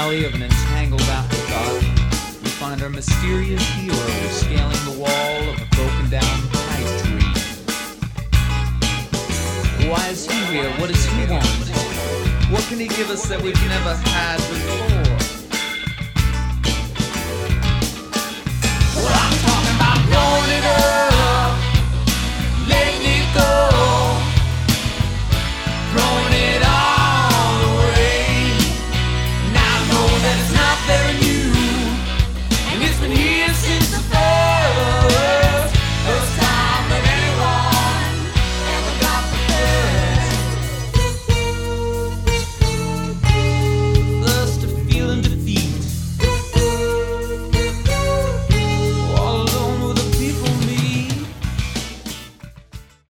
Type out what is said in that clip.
valley of an entangled afterthought, we find our mysterious hero scaling the wall of a broken down pine tree. Why is he here? What does he want? What can he give us that we've never had before? Well, I'm talking about blowing it up, letting it go, throwing it all away. Now I know that it's not very new, and it's been here